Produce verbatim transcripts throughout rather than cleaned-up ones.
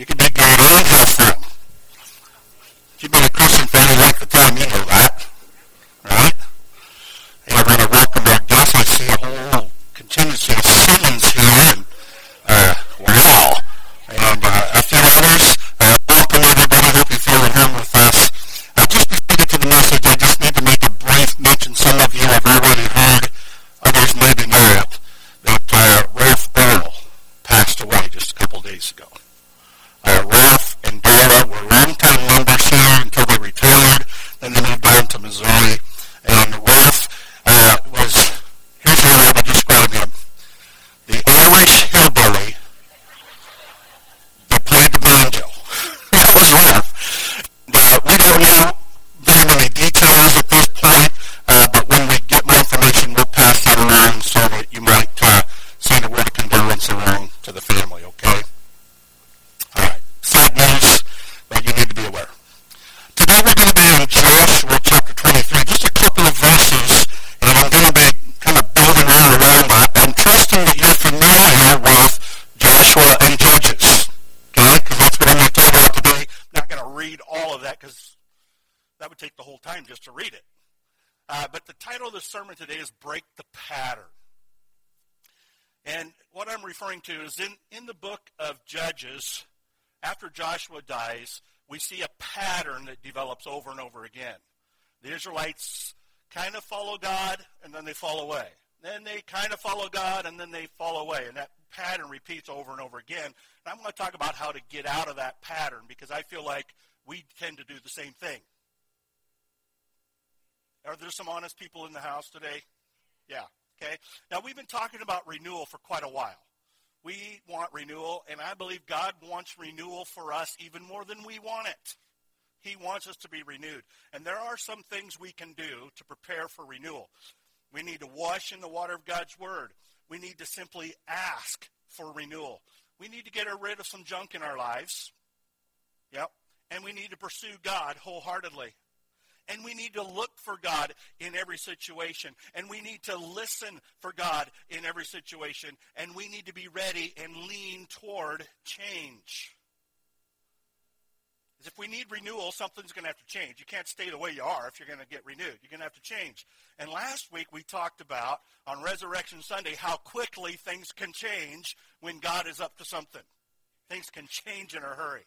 You can be good and have fun. If you've been a Christian for any length of time, you know that, right? And I want to welcome our guests. I see a whole contingency of Simmons here, and uh, wow. And uh, a few others. Uh, welcome, everybody. Hope you feel at home with us. Uh, just before we get to the message, I just need to make a brief mention. Some of you have already heard, others maybe not, that uh, Ralph Earl passed away just a couple days ago. Uh, Ralph and Dara were longtime members here until they retired. Then they moved down to Missouri. And Ralph uh, was, here's how I would describe him, the Irish hillbilly that played the banjo. That was Ralph. Now, we don't know very many details at this point, uh, but when we get more information, we'll pass that around so that you might uh, send a word of condolence along to the family, okay? All right. Sad news, but you need to be aware. Today we're going to be in Joshua chapter twenty-three, just a couple of verses, and I'm going to be kind of building around around that. I'm trusting that you're familiar with Joshua and Judges, okay? Because that's what I'm going to talk about today. I'm not going to read all of that because that would take the whole time just to read it. Uh, but the title of the sermon today is Break the Pattern. And what I'm referring to is in, in the book of Judges, after Joshua dies, we see a pattern that develops over and over again. The Israelites kind of follow God, and then they fall away. Then they kind of follow God, and then they fall away. And that pattern repeats over and over again. And I'm going to talk about how to get out of that pattern, because I feel like we tend to do the same thing. Are there some honest people in the house today? Yeah, okay. Now, we've been talking about renewal for quite a while. We want renewal, and I believe God wants renewal for us even more than we want it. He wants us to be renewed. And there are some things we can do to prepare for renewal. We need to wash in the water of God's Word. We need to simply ask for renewal. We need to get rid of some junk in our lives. Yep. And we need to pursue God wholeheartedly. And we need to look for God in every situation. And we need to listen for God in every situation. And we need to be ready and lean toward change. If we need renewal, something's going to have to change. You can't stay the way you are if you're going to get renewed. You're going to have to change. And last week we talked about, on Resurrection Sunday, how quickly things can change when God is up to something. Things can change in a hurry.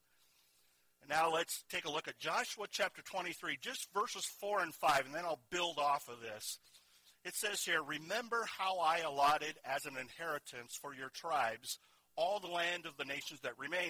Now let's take a look at Joshua chapter twenty-three, just verses four and five, and then I'll build off of this. It says here, "Remember how I allotted as an inheritance for your tribes all the land of the nations that remain,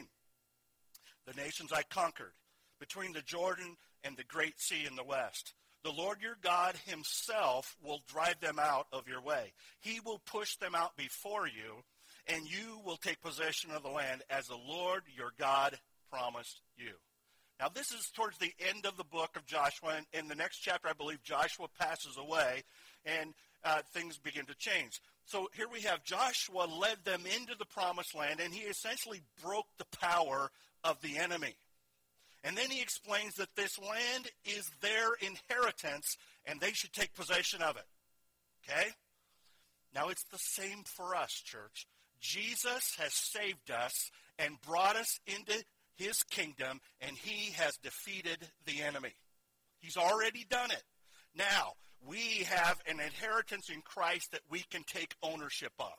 the nations I conquered, between the Jordan and the great sea in the west. The Lord your God himself will drive them out of your way. He will push them out before you, and you will take possession of the land as the Lord your God promised you." Now, this is towards the end of the book of Joshua. And in the next chapter, I believe Joshua passes away, and uh, things begin to change. So here we have Joshua led them into the promised land, and he essentially broke the power of the enemy. And then he explains that this land is their inheritance, and they should take possession of it. Okay? Now, it's the same for us, church. Jesus has saved us and brought us into his kingdom, and he has defeated the enemy. He's already done it. Now, we have an inheritance in Christ that we can take ownership of.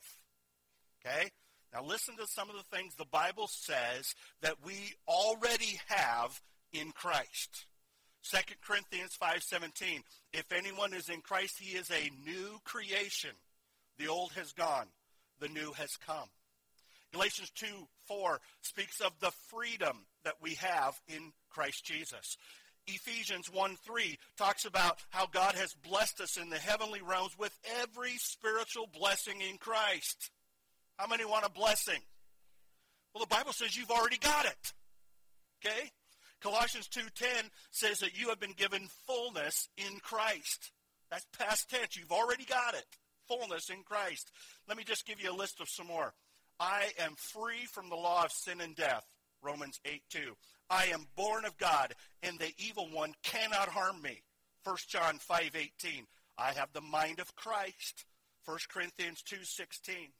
Okay? Now, listen to some of the things the Bible says that we already have in Christ. Second Corinthians five seventeen, "If anyone is in Christ, he is a new creation. The old has gone, the new has come." Galatians two four speaks of the freedom that we have in Christ Jesus. Ephesians one three talks about how God has blessed us in the heavenly realms with every spiritual blessing in Christ. How many want a blessing? Well, the Bible says you've already got it. Okay? Colossians two ten says that you have been given fullness in Christ. That's past tense. You've already got it. Fullness in Christ. Let me just give you a list of some more. "I am free from the law of sin and death," Romans eight two. "I am born of God, and the evil one cannot harm me," First John five eighteen. "I have the mind of Christ," First Corinthians two sixteen.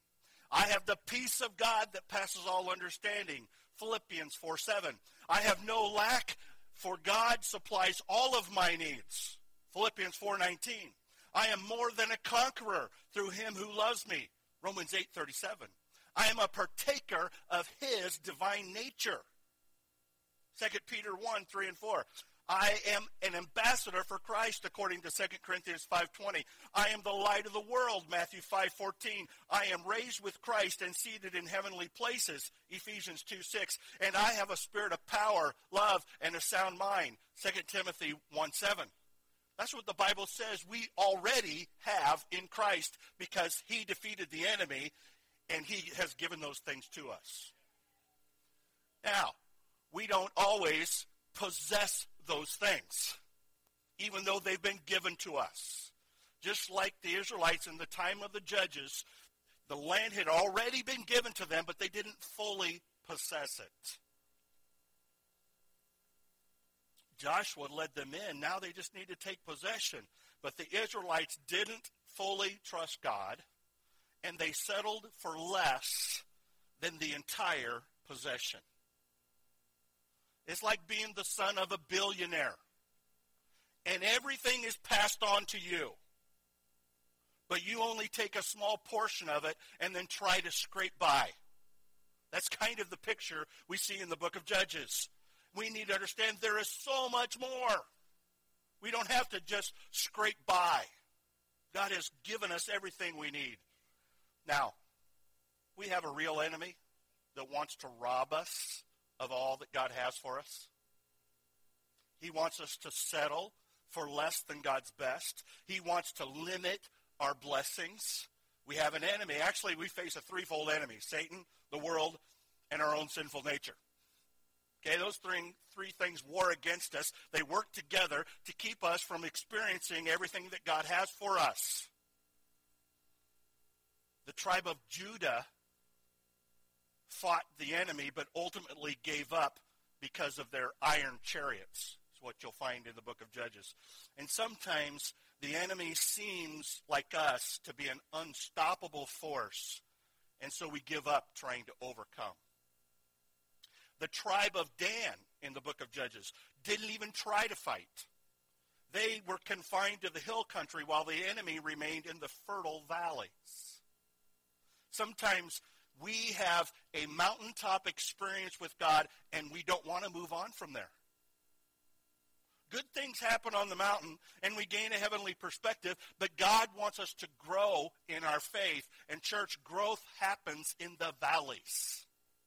I have the peace of God that passes all understanding. Philippians four seven. I have no lack, for God supplies all of my needs. Philippians four nineteen. I am more than a conqueror through him who loves me. Romans eight thirty-seven. I am a partaker of his divine nature. Second Peter one, three and four. I am an ambassador for Christ according to Second Corinthians five twenty. I am the light of the world, Matthew five fourteen. I am raised with Christ and seated in heavenly places, Ephesians two six. And I have a spirit of power, love, and a sound mind, Second Timothy one seven. That's what the Bible says we already have in Christ because he defeated the enemy and he has given those things to us. Now, we don't always possess those things, even though they've been given to us. Just like the Israelites in the time of the judges, the land had already been given to them, but they didn't fully possess it. Joshua led them in. Now they just need to take possession. But the Israelites didn't fully trust God, and they settled for less than the entire possession. It's like being the son of a billionaire, and everything is passed on to you, but you only take a small portion of it and then try to scrape by. That's kind of the picture we see in the book of Judges. We need to understand there is so much more. We don't have to just scrape by. God has given us everything we need. Now, we have a real enemy that wants to rob us of all that God has for us. He wants us to settle for less than God's best. He wants to limit our blessings. We have an enemy. Actually, we face a threefold enemy: Satan, the world, and our own sinful nature. Okay, those three, three things war against us. They work together to keep us from experiencing everything that God has for us. The tribe of Judah fought the enemy, but ultimately gave up because of their iron chariots. Is what you'll find in the book of Judges. And sometimes the enemy seems like us to be an unstoppable force, and so we give up trying to overcome. The tribe of Dan in the book of Judges didn't even try to fight. They were confined to the hill country while the enemy remained in the fertile valleys. Sometimes we have a mountaintop experience with God and we don't want to move on from there. Good things happen on the mountain and we gain a heavenly perspective, but God wants us to grow in our faith, and church, growth happens in the valleys.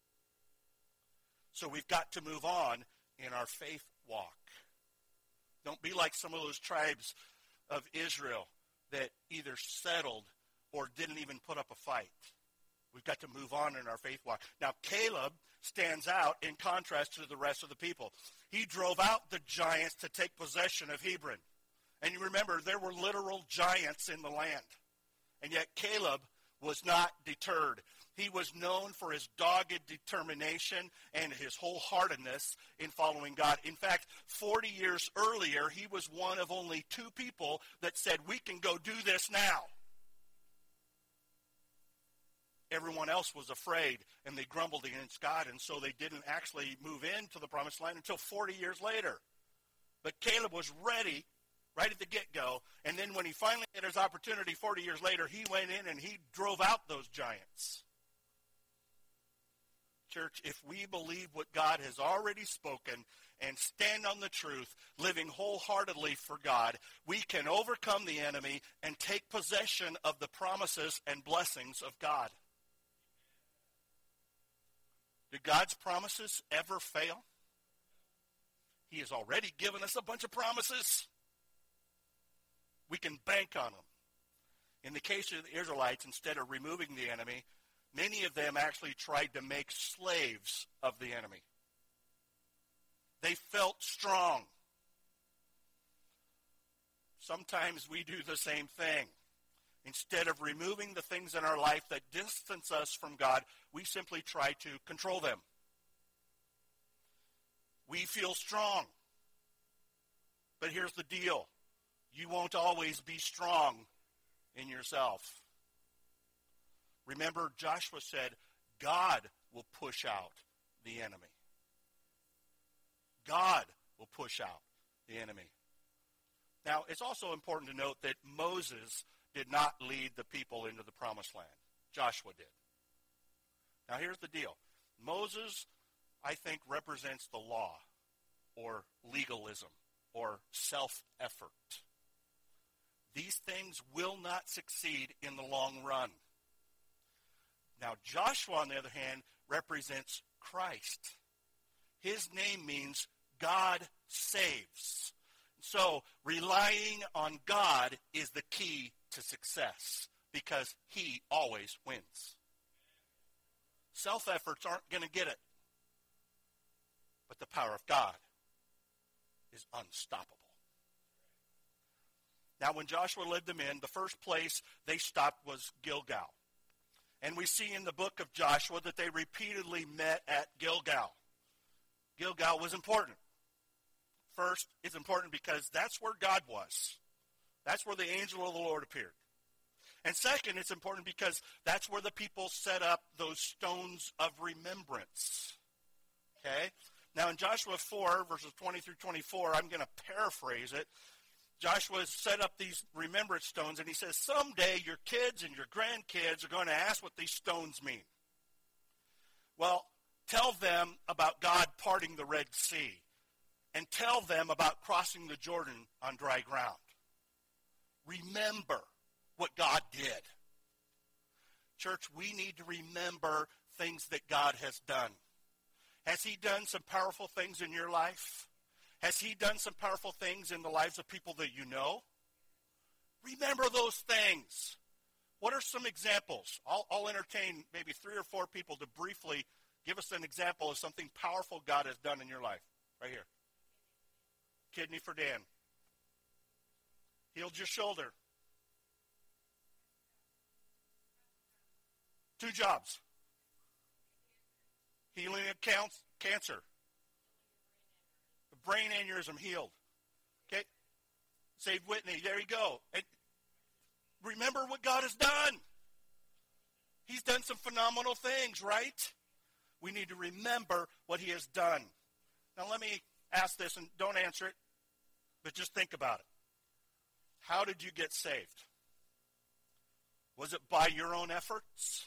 So we've got to move on in our faith walk. Don't be like some of those tribes of Israel that either settled or didn't even put up a fight. We've got to move on in our faith walk. Now, Caleb stands out in contrast to the rest of the people. He drove out the giants to take possession of Hebron. And you remember, there were literal giants in the land. And yet Caleb was not deterred. He was known for his dogged determination and his wholeheartedness in following God. In fact, forty years earlier, he was one of only two people that said, we can go do this now. Everyone else was afraid, and they grumbled against God, and so they didn't actually move into the promised land until forty years later. But Caleb was ready right at the get-go, and then when he finally had his opportunity forty years later, he went in and he drove out those giants. Church, if we believe what God has already spoken and stand on the truth, living wholeheartedly for God, we can overcome the enemy and take possession of the promises and blessings of God. Do God's promises ever fail? He has already given us a bunch of promises. We can bank on them. In the case of the Israelites, instead of removing the enemy, many of them actually tried to make slaves of the enemy. They felt strong. Sometimes we do the same thing. Instead of removing the things in our life that distance us from God, we simply try to control them. We feel strong. But here's the deal. You won't always be strong in yourself. Remember, Joshua said, God will push out the enemy. God will push out the enemy. Now, it's also important to note that Moses did not lead the people into the promised land. Joshua did. Now, here's the deal. Moses, I think, represents the law or legalism or self-effort. These things will not succeed in the long run. Now, Joshua, on the other hand, represents Christ. His name means God saves. So, relying on God is the key to success because he always wins. Self-efforts aren't going to get it. But the power of God is unstoppable. Now, when Joshua led them in, the first place they stopped was Gilgal. And we see in the book of Joshua that they repeatedly met at Gilgal. Gilgal was important. First, it's important because that's where God was. That's where the angel of the Lord appeared. And second, it's important because that's where the people set up those stones of remembrance. Okay? Now, in Joshua four, verses twenty through twenty-four, I'm going to paraphrase it. Joshua set up these remembrance stones, and he says, someday your kids and your grandkids are going to ask what these stones mean. Well, tell them about God parting the Red Sea, and tell them about crossing the Jordan on dry ground. Remember what God did. Church, we need to remember things that God has done. Has he done some powerful things in your life? Has he done some powerful things in the lives of people that you know? Remember those things. What are some examples? I'll, I'll entertain maybe three or four people to briefly give us an example of something powerful God has done in your life. Right here. Kidney for Dan. Healed your shoulder. Two jobs. Healing of cancer. The brain aneurysm healed. Okay? Saved Whitney. There you go. And remember what God has done. He's done some phenomenal things, right? We need to remember what he has done. Now let me ask this, and don't answer it, but just think about it. How did you get saved? Was it by your own efforts?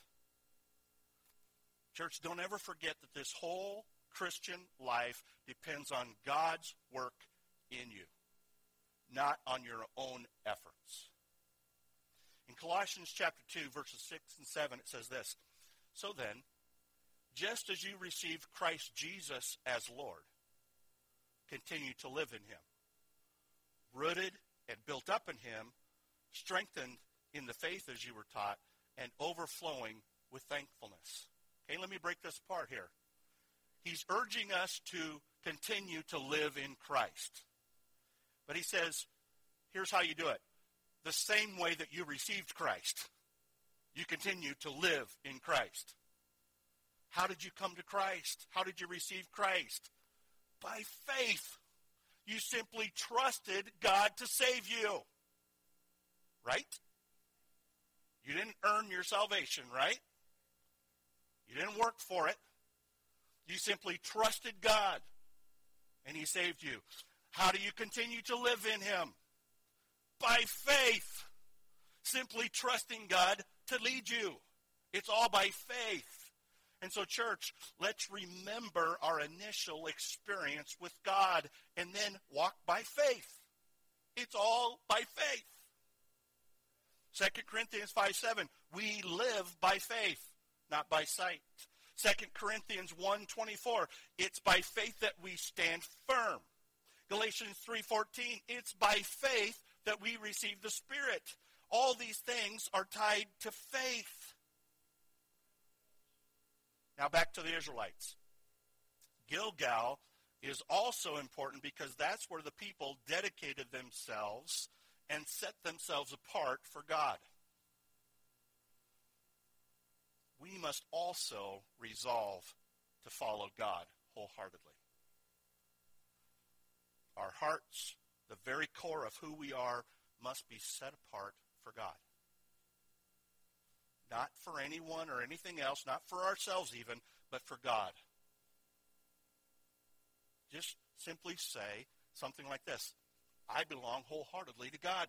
Church, don't ever forget that this whole Christian life depends on God's work in you, not on your own efforts. In Colossians chapter two, verses six and seven, it says this, so then, just as you received Christ Jesus as Lord, continue to live in him, rooted and built up in him, strengthened in the faith as you were taught, and overflowing with thankfulness. Okay, let me break this apart here. He's urging us to continue to live in Christ. But he says, here's how you do it. The same way that you received Christ, you continue to live in Christ. How did you come to Christ? How did you receive Christ? By faith. You simply trusted God to save you. Right? You didn't earn your salvation, right? You didn't work for it. You simply trusted God, and he saved you. How do you continue to live in him? By faith. Simply trusting God to lead you. It's all by faith. And so, church, let's remember our initial experience with God and then walk by faith. It's all by faith. Second Corinthians five seven, we live by faith, not by sight. Second Corinthians one twenty-four, it's by faith that we stand firm. Galatians three fourteen, it's by faith that we receive the Spirit. All these things are tied to faith. Now back to the Israelites. Gilgal is also important because that's where the people dedicated themselves and set themselves apart for God. We must also resolve to follow God wholeheartedly. Our hearts, the very core of who we are, must be set apart for God. Not for anyone or anything else, not for ourselves even, but for God. Just simply say something like this: I belong wholeheartedly to God.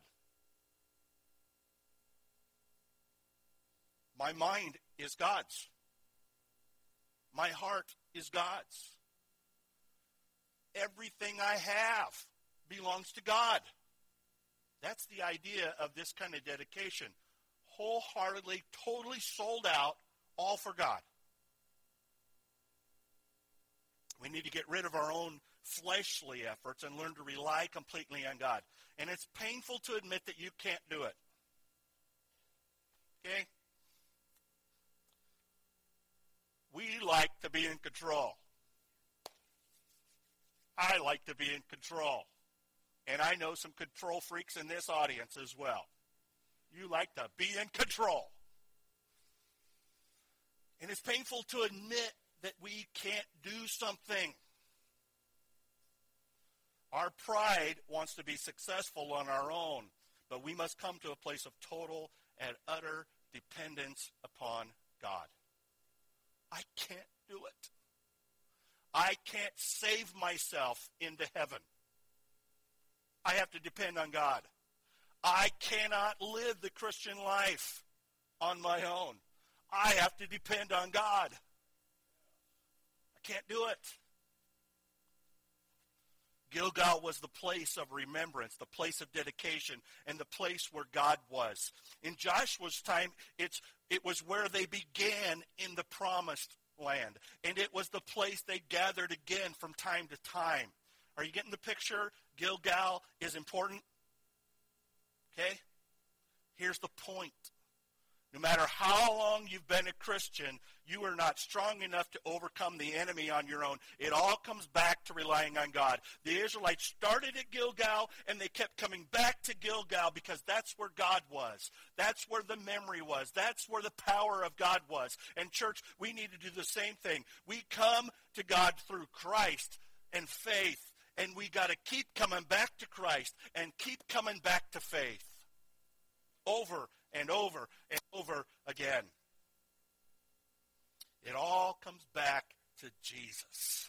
My mind is God's. My heart is God's. Everything I have belongs to God. That's the idea of this kind of dedication. Wholeheartedly, totally sold out, all for God. We need to get rid of our own fleshly efforts and learn to rely completely on God. And it's painful to admit that you can't do it. Okay? We like to be in control. I like to be in control. And I know some control freaks in this audience as well. You like to be in control. And it's painful to admit that we can't do something. Our pride wants to be successful on our own, but we must come to a place of total and utter dependence upon God. I can't do it. I can't save myself into heaven. I have to depend on God. I cannot live the Christian life on my own. I have to depend on God. I can't do it. Gilgal was the place of remembrance, the place of dedication, and the place where God was. In Joshua's time, it's it was where they began in the promised land. And it was the place they gathered again from time to time. Are you getting the picture? Gilgal is important. Okay? Here's the point. No matter how long you've been a Christian, you are not strong enough to overcome the enemy on your own. It all comes back to relying on God. The Israelites started at Gilgal, and they kept coming back to Gilgal because that's where God was. That's where the memory was. That's where the power of God was. And church, we need to do the same thing. We come to God through Christ and faith, and we got to keep coming back to Christ and keep coming back to faith. Over and over and over again. It all comes back to Jesus.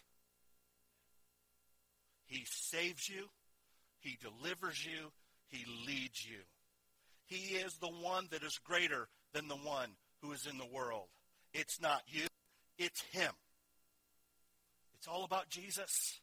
He saves you. He delivers you. He leads you. He is the one that is greater than the one who is in the world. It's not you. It's him. It's all about Jesus.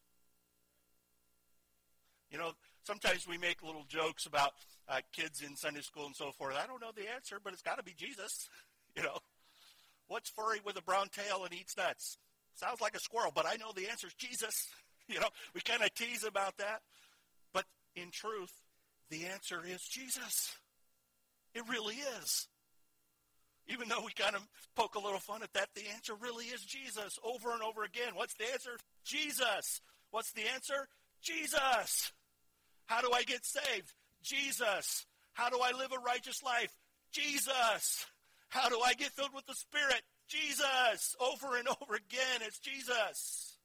You know, sometimes we make little jokes about uh, kids in Sunday school and so forth. I don't know the answer, but it's got to be Jesus. You know, what's furry with a brown tail and eats nuts? Sounds like a squirrel, but I know the answer is Jesus. You know, we kind of tease about that. But in truth, the answer is Jesus. It really is. Even though we kind of poke a little fun at that, the answer really is Jesus over and over again. What's the answer? Jesus. What's the answer? Jesus. How do I get saved? Jesus. How do I live a righteous life? Jesus. How do I get filled with the Spirit? Jesus. Over and over again, it's Jesus.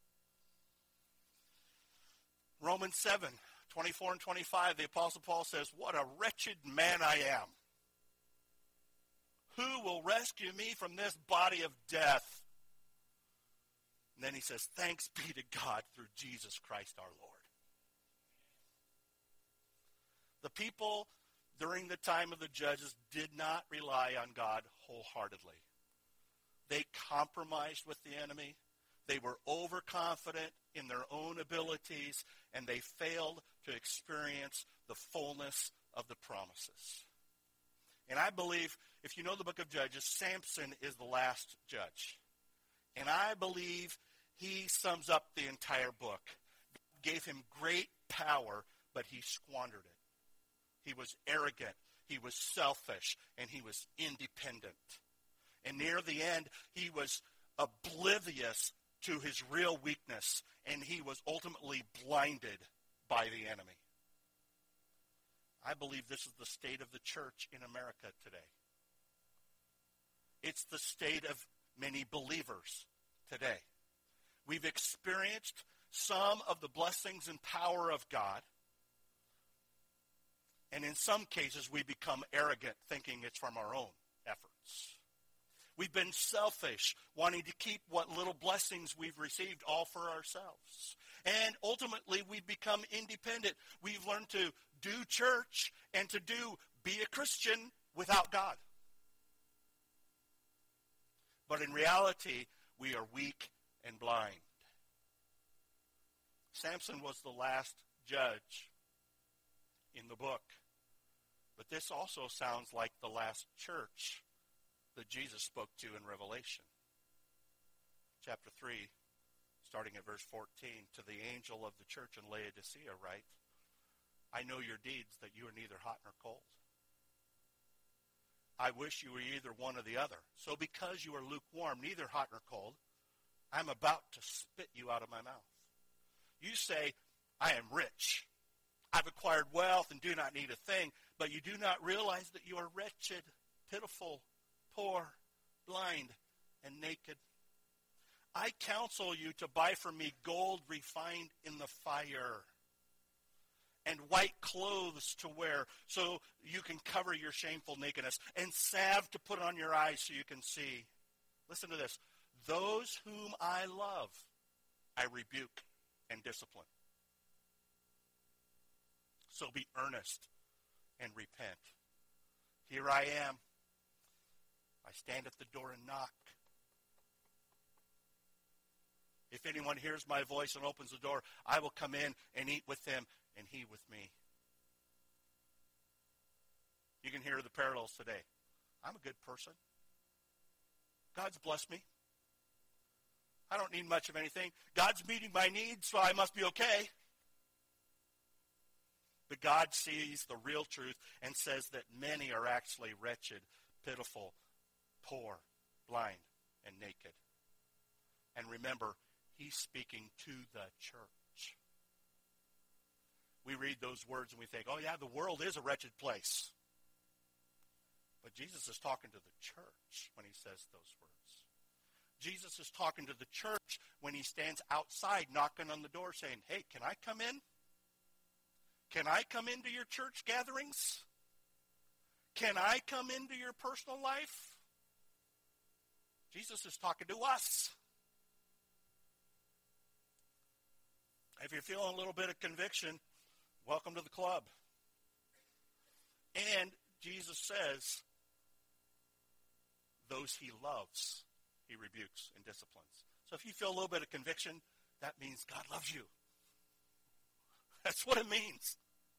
Romans seven, twenty-four and twenty-five, the Apostle Paul says, "What a wretched man I am. Who will rescue me from this body of death?" And then he says, "Thanks be to God through Jesus Christ our Lord." The people during the time of the judges did not rely on God wholeheartedly. They compromised with the enemy. They were overconfident in their own abilities, and they failed to experience the fullness of the promises. And I believe, if you know the book of Judges, Samson is the last judge. And I believe he sums up the entire book. God gave him great power, but he squandered it. He was arrogant, he was selfish, and he was independent. And near the end, he was oblivious to his real weakness, and he was ultimately blinded by the enemy. I believe this is the state of the church in America today. It's the state of many believers today. We've experienced some of the blessings and power of God, and in some cases we become arrogant, thinking it's from our own efforts. We've been selfish, wanting to keep what little blessings we've received all for ourselves. And ultimately, we've become independent. We've learned to do church and to do be a Christian without God. But in reality, we are weak and blind. Samson was the last judge in the book. But this also sounds like the last church that Jesus spoke to in Revelation. Chapter three, starting at verse fourteen, to the angel of the church in Laodicea write, I know your deeds, that you are neither hot nor cold. I wish you were either one or the other. So because you are lukewarm, neither hot nor cold, I'm about to spit you out of my mouth. You say, I am rich. I've acquired wealth and do not need a thing, but you do not realize that you are wretched, pitiful, poor, blind, and naked. I counsel you to buy from me gold refined in the fire, and white clothes to wear so you can cover your shameful nakedness, and salve to put on your eyes so you can see. Listen to this. Those whom I love, I rebuke and discipline. So be earnest and repent. Here I am. I stand at the door and knock. If anyone hears my voice and opens the door, I will come in and eat with them, and he with me. You can hear the parallels today. I'm a good person. God's blessed me. I don't need much of anything. God's meeting my needs, so I must be okay. But God sees the real truth and says that many are actually wretched, pitiful, poor, blind, and naked. And remember, he's speaking to the church. We read those words and we think, oh yeah, the world is a wretched place. But Jesus is talking to the church when he says those words. Jesus is talking to the church when he stands outside knocking on the door saying, hey, can I come in? Can I come into your church gatherings? Can I come into your personal life? Jesus is talking to us. If you're feeling a little bit of conviction, welcome to the club. And Jesus says, those he loves, he rebukes and disciplines. So if you feel a little bit of conviction, that means God loves you. That's what it means.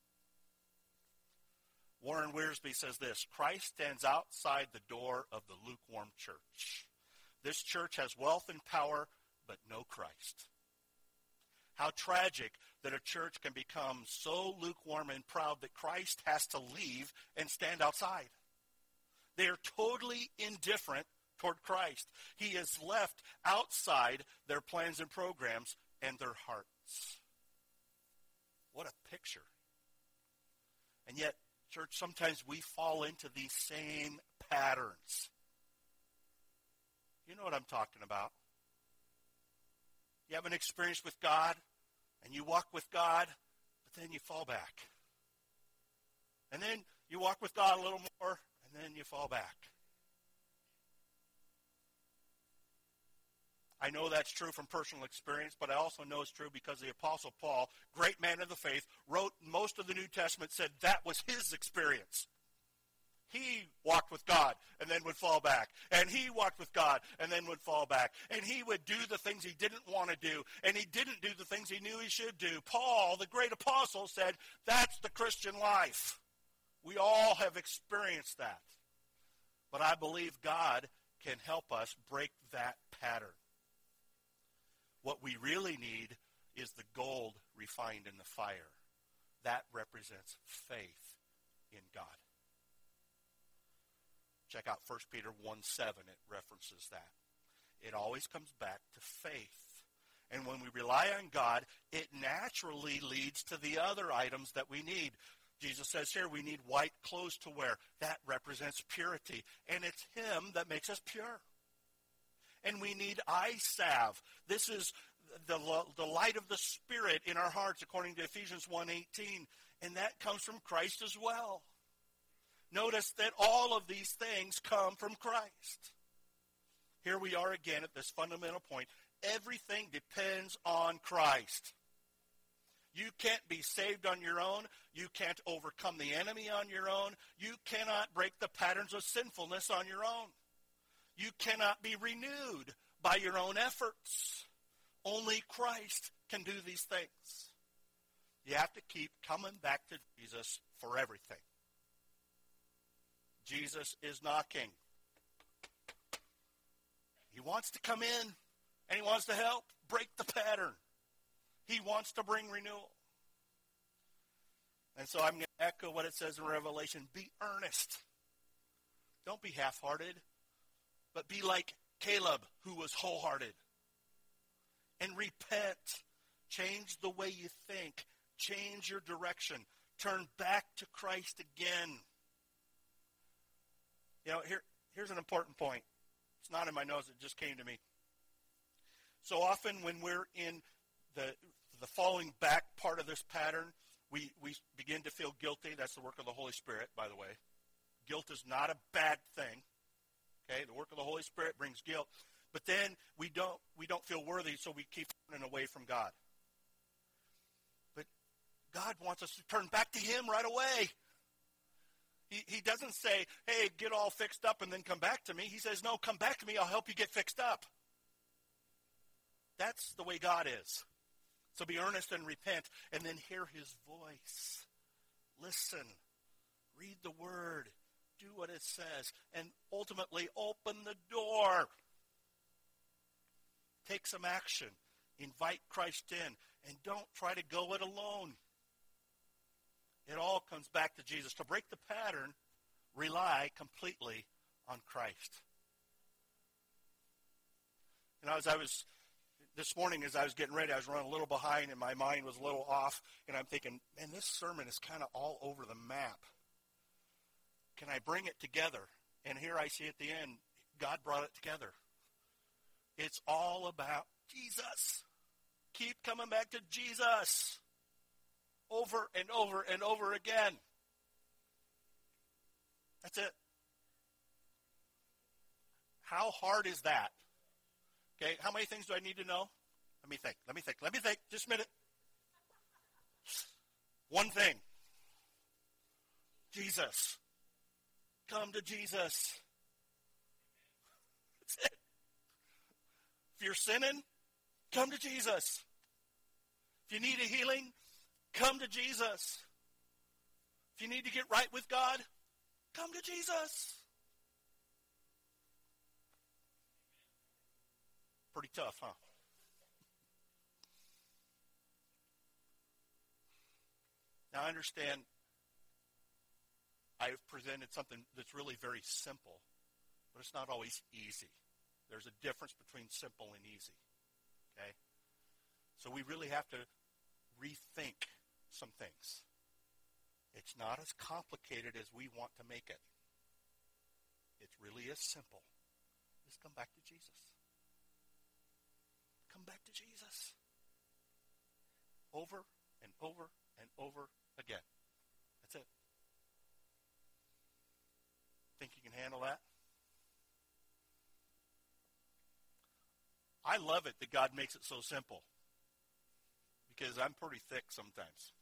Warren Wiersbe says this, Christ stands outside the door of the lukewarm church. This church has wealth and power, but no Christ. How tragic that a church can become so lukewarm and proud that Christ has to leave and stand outside. They are totally indifferent toward Christ. He is left outside their plans and programs and their hearts. What a picture. And yet, church, sometimes we fall into these same patterns. You know what I'm talking about. You have an experience with God, and you walk with God, but then you fall back. And then you walk with God a little more, and then you fall back. I know that's true from personal experience, but I also know it's true because the Apostle Paul, great man of the faith, wrote most of the New Testament, said that was his experience. He walked with God and then would fall back. And he walked with God and then would fall back. And he would do the things he didn't want to do. And he didn't do the things he knew he should do. Paul, the great apostle, said, that's the Christian life. We all have experienced that. But I believe God can help us break that pattern. What we really need is the gold refined in the fire. That represents faith in God. Check out First Peter one seven. It references that. It always comes back to faith. And when we rely on God, it naturally leads to the other items that we need. Jesus says here we need white clothes to wear. That represents purity. And it's him that makes us pure. And we need eye salve. This is the, the light of the Spirit in our hearts, according to Ephesians one eighteen. And that comes from Christ as well. Notice that all of these things come from Christ. here we are again at this fundamental point. Everything depends on Christ. You can't be saved on your own. You can't overcome the enemy on your own. You cannot break the patterns of sinfulness on your own. You cannot be renewed by your own efforts. Only Christ can do these things. You have to keep coming back to Jesus for everything. Jesus is knocking. He wants to come in, and he wants to help break the pattern. He wants to bring renewal. And so I'm going to echo what it says in Revelation. Be earnest. Don't be half-hearted, but be like Caleb, who was wholehearted. And repent. Change the way you think. Change your direction. Turn back to Christ again. You know, here, here's an important point. It's not in my notes. It just came to me. So often when we're in the the falling back part of this pattern, we, we begin to feel guilty. That's the work of the Holy Spirit, by the way. Guilt is not a bad thing. Okay, the work of the Holy Spirit brings guilt. But then we don't we don't feel worthy, so we keep turning away from God. But God wants us to turn back to him right away. He, he doesn't say, hey, get all fixed up and then come back to me. He says, no, come back to me. I'll help you get fixed up. That's the way God is. So be earnest and repent, and then hear his voice. Listen. Read the word. Do what it says. And ultimately, open the door. Take some action. Invite Christ in. And don't try to go it alone. It all comes back to Jesus. To break the pattern, rely completely on Christ. You know, as I was, this morning as I was getting ready, I was running a little behind and my mind was a little off. And I'm thinking, man, this sermon is kind of all over the map. Can I bring it together? And here I see at the end, God brought it together. It's all about Jesus. Keep coming back to Jesus. Over and over and over again. That's it. How hard is that? Okay, how many things do I need to know? Let me think, let me think, let me think. Just a minute. One thing. Jesus. Come to Jesus. That's it. If you're sinning, come to Jesus. If you need a healing, come to Jesus. If you need to get right with God, come to Jesus. Pretty tough, huh? Now I understand I've presented something that's really very simple, but it's not always easy. There's a difference between simple and easy. Okay? So we really have to rethink some things. It's not as complicated as we want to make it. It really is simple. Just come back to Jesus. Come back to Jesus. Over and over and over again. That's it. Think you can handle that? I love it that God makes it so simple. Because I'm pretty thick sometimes.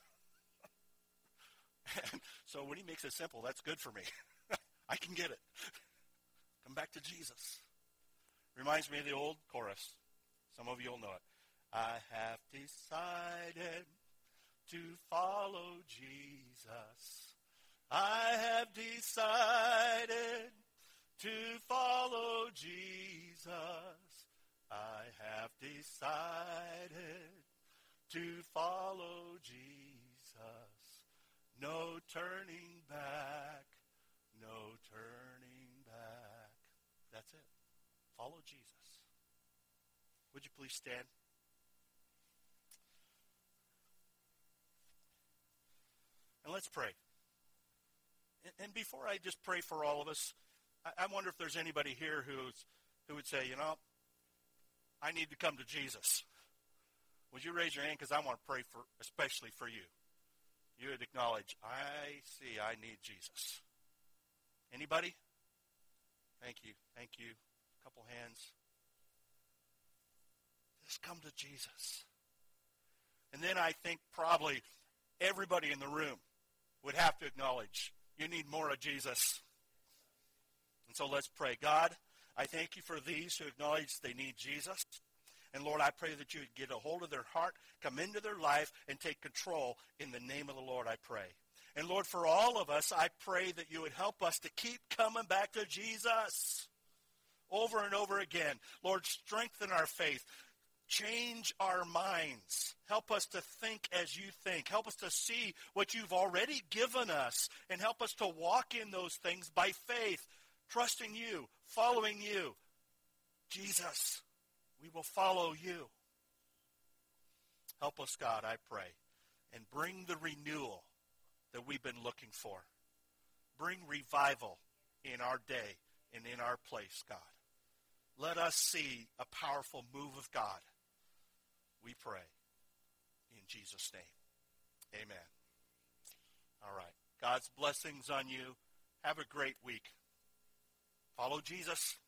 And so when he makes it simple, that's good for me. I can get it. Come back to Jesus. Reminds me of the old chorus. Some of you will know it. I have decided to follow Jesus. I have decided to follow Jesus. I have decided to follow Jesus. No turning back. No turning back. That's it. Follow Jesus. Would you please stand? And let's pray. And, and before I just pray for all of us, I, I wonder if there's anybody here who's, who would say, you know, I need to come to Jesus. Would you raise your hand? Because I want to pray for, especially for you. You would acknowledge, I see I need Jesus. Anybody? Thank you. Thank you. couple hands. Just come to Jesus. And then I think probably everybody in the room would have to acknowledge you need more of Jesus. And so let's pray. God, I thank you for these who acknowledge they need Jesus. And Lord, I pray that you would get a hold of their heart, come into their life, and take control in the name of the Lord, I pray. And Lord, for all of us, I pray that you would help us to keep coming back to Jesus over and over again. Lord, strengthen our faith. Change our minds. Help us to think as you think. Help us to see what you've already given us. And help us to walk in those things by faith, trusting you, following you. Jesus, we will follow you. Help us, God, I pray. And bring the renewal that we've been looking for. Bring revival in our day and in our place, God. Let us see a powerful move of God. We pray in Jesus' name. Amen. All right. God's blessings on you. Have a great week. Follow Jesus.